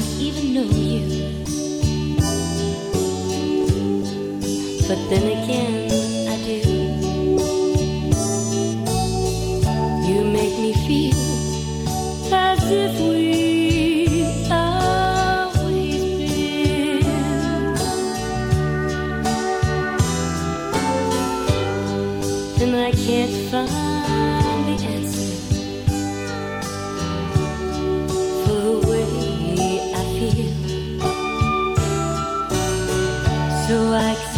even know you. But then again, I do. You make me feel as if we've always been. And I can't find the answer for the way I feel. So I